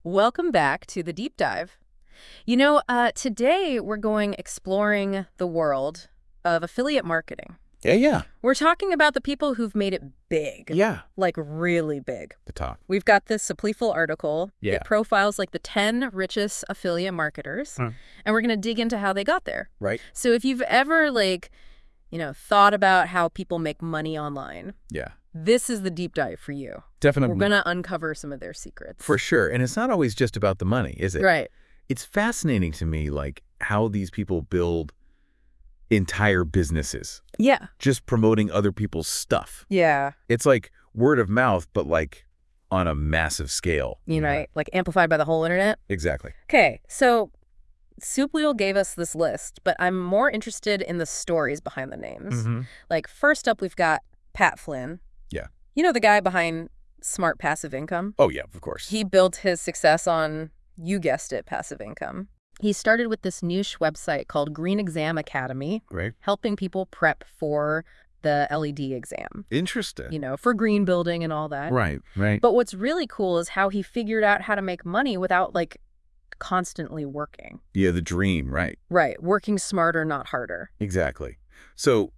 Welcome back to the deep dive. Today we're going exploring the world of affiliate marketing. Yeah. We're talking about the people who've made it big, Yeah. like really big. The top. We've got this Sapleeful article. Yeah. It profiles like the 10 richest affiliate marketers, Hmm. and we're going to dig into how they got there. Right. So if you've ever thought about how people make money online, Yeah. this is the deep dive for you. Definitely. We're going to uncover some of their secrets. For sure. And it's not always just about the money, is it? Right. It's fascinating to me, like, how these people build entire businesses, Yeah. just promoting other people's stuff. Yeah. It's like word of mouth, but like on a massive scale. Like amplified by the whole internet. Exactly. Okay, so Supliel gave us this list, but I'm more interested in the stories behind the names. Mm-hmm. Like, first up, we've got Pat Flynn. Yeah. You know, the guy behind Smart Passive Income? Oh, yeah, of course. He built his success on, you guessed it, passive income. He started with this niche website called Green Exam Academy, Right. helping people prep for the LED exam, Interesting. for green building and all that. Right. But what's really cool is how he figured out how to make money without, constantly working. Yeah, the dream, right. Right. Working smarter, not harder. Exactly. So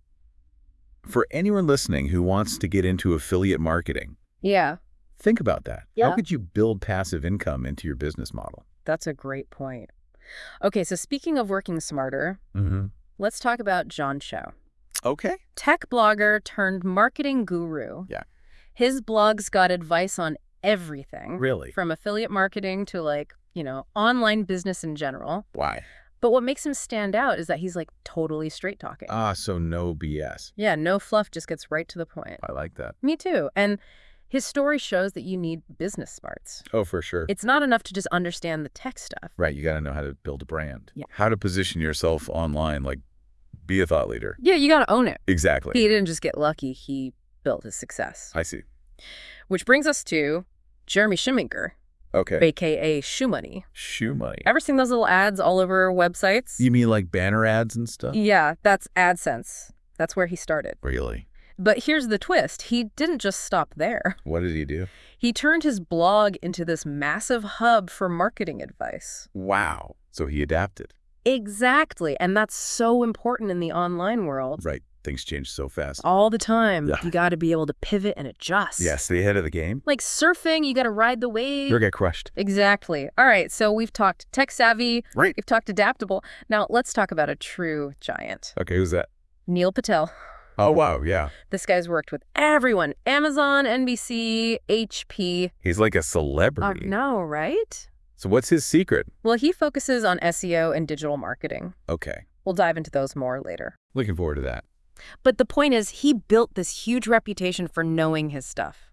for anyone listening who wants to get into affiliate marketing, Yeah, think about that. Yeah. How could you build passive income into your business model? that's a great point. Okay, so speaking of working smarter, Mm-hmm. let's talk about John Cho. Okay. Tech blogger turned marketing guru. Yeah. His blog's got advice on everything. Really? From affiliate marketing to online business in general. Why? But what makes him stand out is that he's totally straight talking. So no BS. Yeah, no fluff, just gets right to the point. I like that. Me too. And his story shows that you need business smarts. Oh, for sure. It's not enough to just understand the tech stuff. Right. You got to know how to build a brand. Yeah. How to position yourself online, be a thought leader. Yeah, you got to own it. Exactly. He didn't just get lucky, he built his success. I see. Which brings us to Jeremy Schumacher, Okay. a.k.a. Shoe Money. Shoe money. Ever seen those little ads all over websites? You mean like banner ads and stuff? Yeah, that's AdSense. That's where he started. Really? But here's the twist. He didn't just stop there. What did he do? He turned his blog into this massive hub for marketing advice. Wow. So he adapted. Exactly. And that's so important in the online world. Right. Things change so fast. All the time. Yeah. You got to be able to pivot and adjust. Yeah, stay ahead of the game. Like surfing, you got to ride the wave. You'll get crushed. Exactly. All right, so we've talked tech savvy. Right. We've talked adaptable. Now let's talk about a true giant. Okay, who's that? Neil Patel. Oh, wow. Yeah. This guy's worked with everyone. Amazon, NBC, HP. He's like a celebrity. No, right? So what's his secret? Well, he focuses on SEO and digital marketing. Okay. We'll dive into those more later. Looking forward to that. But the point is, he built this huge reputation for knowing his stuff.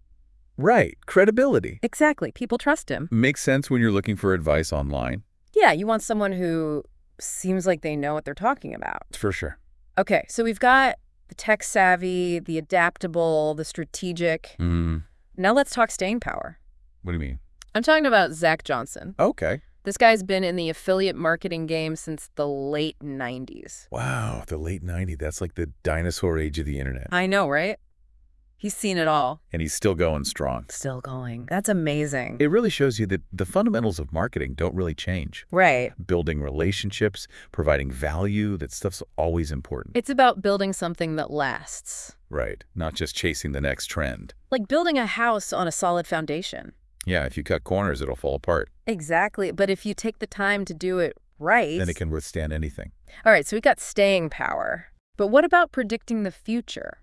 Right. Credibility. Exactly. People trust him. Makes sense when you're looking for advice online. Yeah, you want someone who seems like they know what they're talking about. For sure. Okay, so we've got the tech savvy, the adaptable, the strategic. Mm. Now let's talk staying power. What do you mean? I'm talking about Zach Johnson. Okay. This guy's been in the affiliate marketing game since the late 90s. Wow, the late 90s. That's like the dinosaur age of the internet. I know, right? He's seen it all. And he's still going strong. Still going. That's amazing. It really shows you that the fundamentals of marketing don't really change. Right. Building relationships, providing value, that stuff's always important. It's about building something that lasts. Right. Not just chasing the next trend. Like building a house on a solid foundation. Yeah, if you cut corners, it'll fall apart. Exactly. But if you take the time to do it right... Then it can withstand anything. All right, so we got staying power. But what about predicting the future?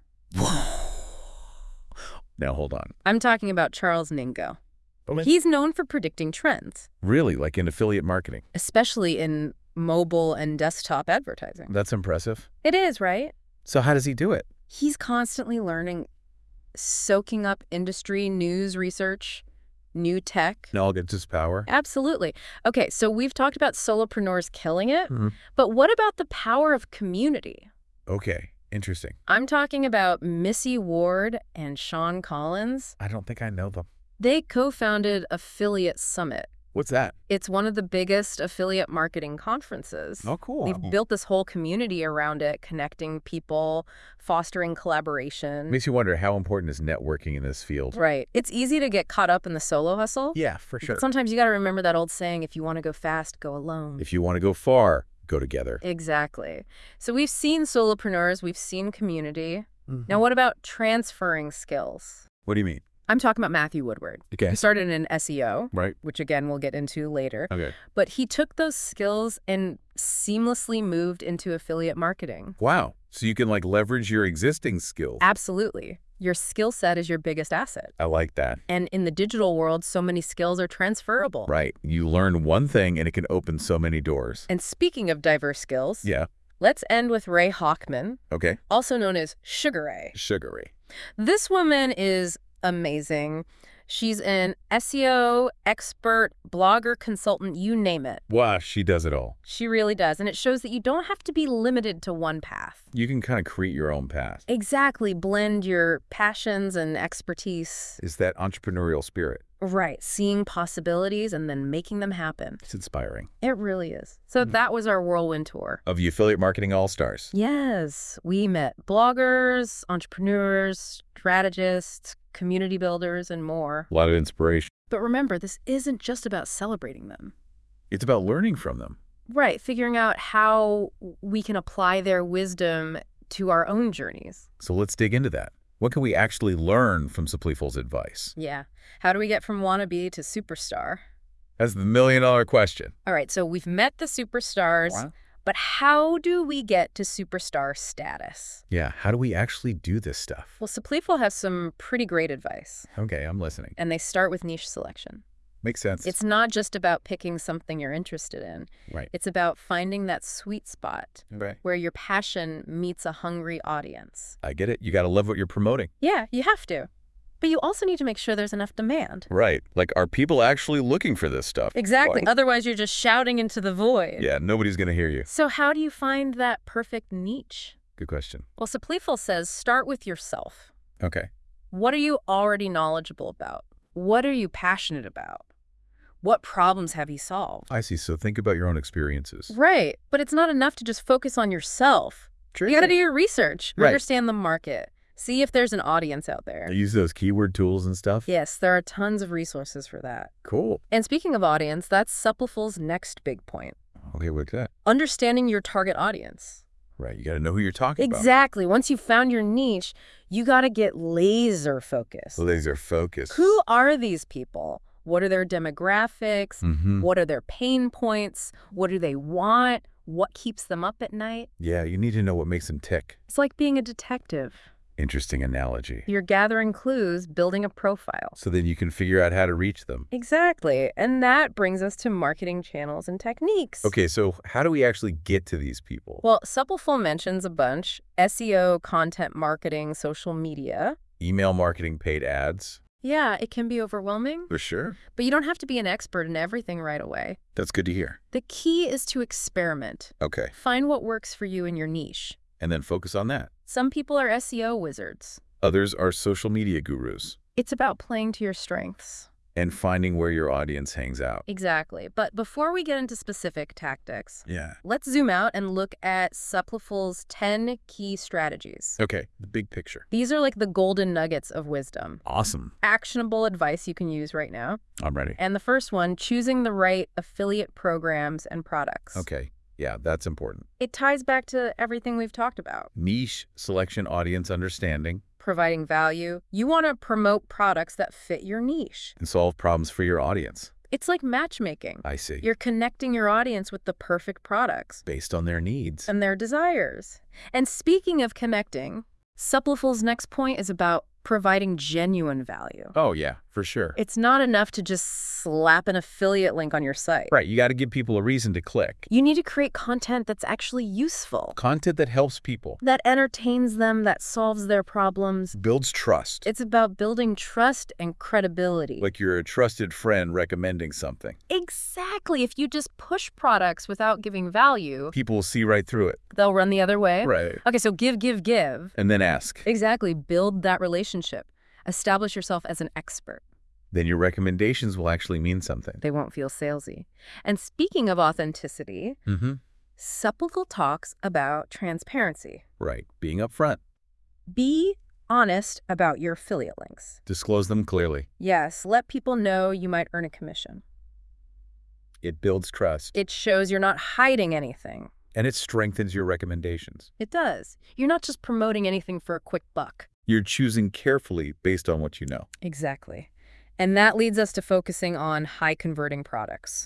Now, hold on. I'm talking about Charles Ningo. Okay. He's known for predicting trends, Really? Like in affiliate marketing? especially in mobile and desktop advertising. That's impressive. It is, right? So how does he do it? He's constantly learning, soaking up industry news research, new tech. Knowledge is power. Absolutely. Okay, so we've talked about solopreneurs killing it, Mhm. but what about the power of community? Okay. Interesting. I'm talking about Missy Ward and Sean Collins. I don't think I know them. They co-founded Affiliate Summit. What's that? It's one of the biggest affiliate marketing conferences. Oh, cool. They've built this whole community around it, connecting people, fostering collaboration. Makes you wonder how important is networking in this field. Right. It's easy to get caught up in the solo hustle. Yeah, for sure. But sometimes you got to remember that old saying, if you want to go fast, go alone. If you want to go far, go together. Exactly. So we've seen solopreneurs, we've seen community. Now, what about transferring skills? What do you mean? I'm talking about Matthew Woodward. Okay. He started in SEO, Right. which again we'll get into later. Okay. But he took those skills and seamlessly moved into affiliate marketing. Wow. So you can like leverage your existing skills. Absolutely. Your skill set is your biggest asset. I like that. And in the digital world, so many skills are transferable. Right. You learn one thing and it can open so many doors. And speaking of diverse skills, Yeah. let's end with Ray Hochman, Okay. also known as Sugar Ray. Sugary. This woman is amazing. She's an SEO expert, blogger, consultant, you name it. Wow, she does it all. She really does. And it shows that you don't have to be limited to one path. You can kind of create your own path. Exactly. Blend your passions and expertise. Is that entrepreneurial spirit? Right. Seeing possibilities and then making them happen. It's inspiring. It really is. So that was our whirlwind tour. Of the Affiliate Marketing All-Stars. Yes. We met bloggers, entrepreneurs, strategists, community builders, and more. A lot of inspiration. But remember, this isn't just about celebrating them. It's about learning from them. Right. Figuring out how we can apply their wisdom to our own journeys. So let's dig into that. What can we actually learn from Sapliful's advice? Yeah. How do we get from wannabe to superstar? That's the million-dollar question. All right. So we've met the superstars. Wow. But how do we get to superstar status? Yeah, how do we actually do this stuff? Well, Sapliful has some pretty great advice. Okay, I'm listening. And they start with niche selection. Makes sense. It's not just about picking something you're interested in. Right. It's about finding that sweet spot Right. where your passion meets a hungry audience. I get it. You got to love what you're promoting. Yeah, you have to. But you also need to make sure there's enough demand. Right. Like, are people actually looking for this stuff? Exactly. Like, Otherwise, you're just shouting into the void. yeah, nobody's going to hear you. So how do you find that perfect niche? Good question. Well, Sapliful says start with yourself. Okay. What are you already knowledgeable about? What are you passionate about? What problems have you solved? I see. So think about your own experiences. Right. But it's not enough to just focus on yourself. True. You got to do your research. Right. Understand the market. See if there's an audience out there. I use those keyword tools and stuff. Yes, there are tons of resources for that. Cool. And speaking of audience, that's Sapliful's next big point. Okay, what's that? Understanding your target audience. Right. You got to know who you're talking about. Exactly. Once you've found your niche, you got to get laser focused. Laser focus. Who are these people? What are their demographics? Mm-hmm. What are their pain points? What do they want? What keeps them up at night? Yeah, you need to know what makes them tick. It's like being a detective. Interesting analogy. You're gathering clues, building a profile. So then you can figure out how to reach them. Exactly. And that brings us to marketing channels and techniques. Okay, so how do we actually get to these people? Well, Sapliful mentions a bunch: SEO, content marketing, social media. Email marketing, paid ads. Yeah, it can be overwhelming, For sure. but you don't have to be an expert in everything right away. That's good to hear. The key is to experiment. Okay. Find what works for you in your niche. And then focus on that. Some people are SEO wizards. Others are social media gurus. It's about playing to your strengths. And finding where your audience hangs out. Exactly. But before we get into specific tactics, Yeah. let's zoom out and look at Sapliful's 10 key strategies. Okay, the big picture. These are like the golden nuggets of wisdom. Awesome. Actionable advice you can use right now. I'm ready. And the first one, choosing the right affiliate programs and products. Okay. Yeah, that's important. It ties back to everything we've talked about. Niche, selection, audience understanding, Providing value. You want to promote products that fit your niche. and solve problems for your audience. It's like matchmaking. I see. You're connecting your audience with the perfect products Based on their needs. and their desires. And speaking of connecting, Sapliful's next point is about providing genuine value. Oh, yeah, for sure. It's not enough to just slap an affiliate link on your site. Right, you got to give people a reason to click. You need to create content that's actually useful, Content that helps people. that entertains them, that solves their problems. Builds trust. It's about building trust and credibility. Like you're a trusted friend recommending something. Exactly. If you just push products without giving value, People will see right through it. they'll run the other way. Right. Okay, so give, give, give. And then ask. Exactly. Build that relationship. Establish yourself as an expert. Then your recommendations will actually mean something. They won't feel salesy. And speaking of authenticity, Mm-hmm. Supplical talks about transparency. Right. Being upfront. Be honest about your affiliate links. Disclose them clearly. Yes, let people know you might earn a commission. It builds trust. It shows you're not hiding anything. And it strengthens your recommendations. It does. You're not just promoting anything for a quick buck. You're choosing carefully based on what you know. Exactly. And that leads us to focusing on high-converting products.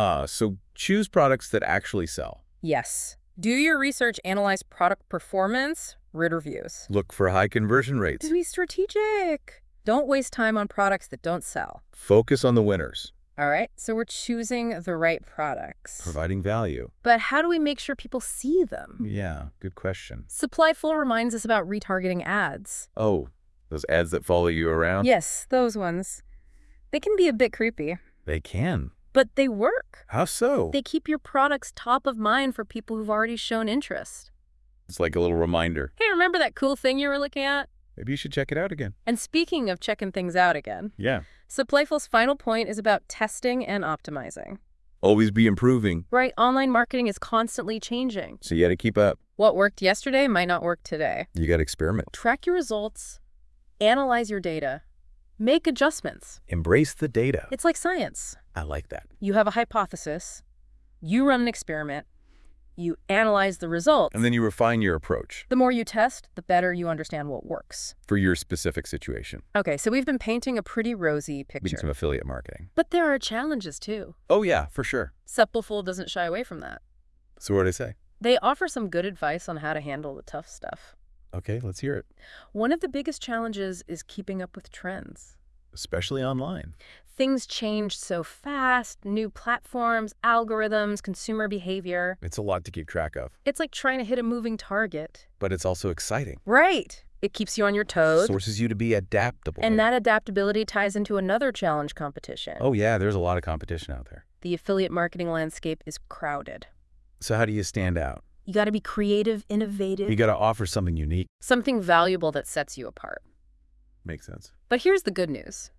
So choose products that actually sell. Yes. Do your research, analyze product performance, read reviews. Look for high conversion rates. Be strategic. Don't waste time on products that don't sell. Focus on the winners. All right, so we're choosing the right products. Providing value. But how do we make sure people see them? Yeah, good question. Supplyful reminds us about retargeting ads. Oh, those ads that follow you around? Yes, those ones. They can be a bit creepy, They can. but they work. How so? They keep your products top of mind for people who've already shown interest. It's like a little reminder. Hey, remember that cool thing you were looking at? Maybe you should check it out again. And speaking of checking things out again, Yeah. Supplyful's final point is about testing and optimizing. Always be improving. Right, online marketing is constantly changing. So you got to keep up. What worked yesterday might not work today. You got to experiment. Track your results, analyze your data, make adjustments. Embrace the data. It's like science. I like that. You have a hypothesis, you run an experiment, you analyze the results. And then you refine your approach The more you test, the better you understand what works. for your specific situation. Okay, so we've been painting a pretty rosy Doing picture. some affiliate marketing. But there are challenges too. Oh, yeah, for sure. Suppleful doesn't shy away from that. So what did I say? They offer some good advice on how to handle the tough stuff. Okay, let's hear it. One of the biggest challenges is keeping up with trends. Especially online. Things change so fast, new platforms, algorithms, consumer behavior. It's a lot to keep track of. It's like trying to hit a moving target. But it's also exciting. Right. It keeps you on your toes. Forces you to be adaptable. And that adaptability ties into another challenge competition. Oh, yeah, there's a lot of competition out there. The affiliate marketing landscape is crowded. So how do you stand out? You got to be creative, innovative, You got to offer something unique. something valuable that sets you apart. Makes sense. But here's the good news.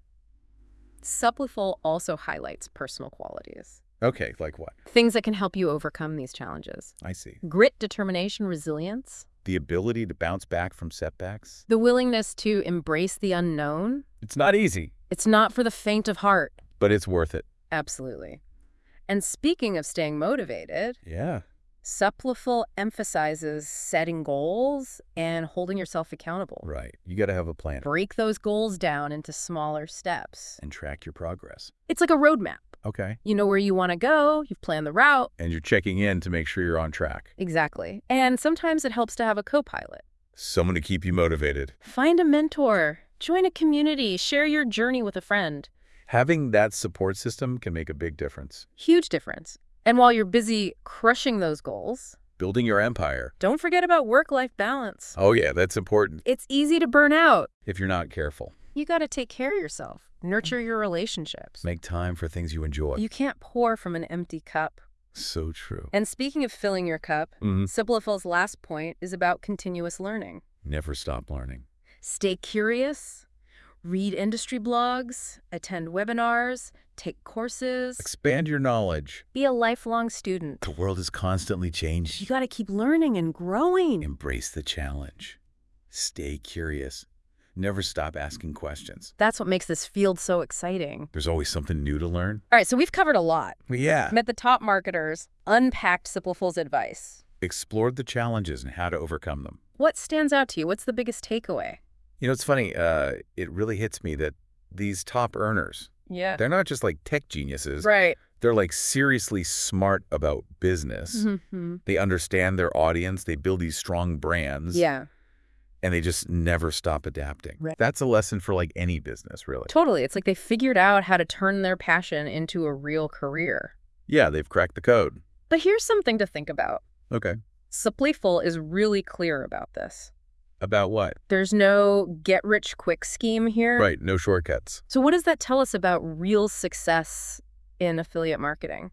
Suppleful also highlights personal qualities. Okay, like what? Things that can help you overcome these challenges. I see. Grit, determination, resilience. The ability to bounce back from setbacks. The willingness to embrace the unknown. It's not easy, It's not for the faint of heart. but it's worth it. Absolutely. And speaking of staying motivated, Yeah. Suppleful emphasizes setting goals and holding yourself accountable. Right. You got to have a plan Break those goals down into smaller steps. and track your progress. It's like a roadmap. Okay. You know where you want to go, you've planned the route. And you're checking in to make sure you're on track. Exactly. And sometimes it helps to have a co-pilot. Someone to keep you motivated. Find a mentor, join a community, share your journey with a friend. Having that support system can make a big difference. Huge difference. And while you're busy crushing those goals, Building your empire. don't forget about work-life balance. Oh, yeah, that's important It's easy to burn out. if you're not careful. You got to take care of yourself, nurture your relationships. Make time for things you enjoy. You can't pour from an empty cup. So true. And speaking of filling your cup, Mhm. Suppleful's last point is about continuous learning. Never stop learning. Stay curious, read industry blogs, attend webinars, take courses, Expand your knowledge. be a lifelong student. The world is constantly You changing. got to keep learning and growing. Embrace the challenge. Stay curious. Never stop asking questions. That's what makes this field so exciting. There's always something new to learn. All right, so we've covered a lot. Yeah. Met the top marketers, unpacked Suppleful's advice. Explored the challenges and how to overcome them. What stands out to you? What's the biggest takeaway? You know, it's funny. It really hits me that these top earners, Yeah. they're not just like tech geniuses. Right. They're like seriously smart about business. Mm-hmm. They understand their audience. They build these strong brands. Yeah, And they just never stop adapting. Right. That's a lesson for like any business, really. totally. It's like they figured out how to turn their passion into a real career. Yeah, they've cracked the code. But here's something to think about. Okay. Suppleful is really clear about this. About what? There's no get-rich-quick scheme here. Right, no shortcuts. So what does that tell us about real success in affiliate marketing?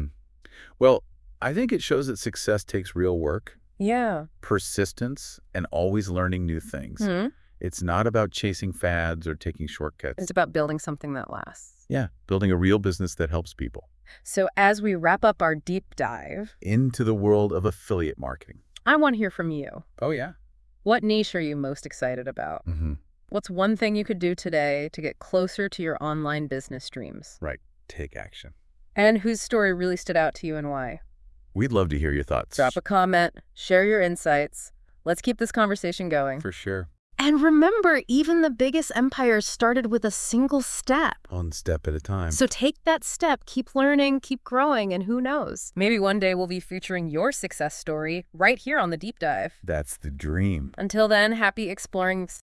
Well, I think it shows that success takes real work, Yeah. persistence, and always learning new things. Hmm. It's not about chasing fads or taking shortcuts. It's about building something that lasts. Yeah, building a real business that helps people. So as we wrap up our deep dive, Into the world of affiliate marketing. I want to hear from you. Oh, yeah? What niche are you most excited about? What's one thing you could do today to get closer to your online business dreams? Right. Take action. And whose story really stood out to you and why? We'd love to hear your thoughts. Drop a comment, share your insights. Let's keep this conversation going. For sure. And remember, even the biggest empires started with a single step. One step at a time. So take that step, keep learning, keep growing, and who knows? Maybe one day we'll be featuring your success story right here on The Deep Dive. That's the dream. Until then, happy exploring.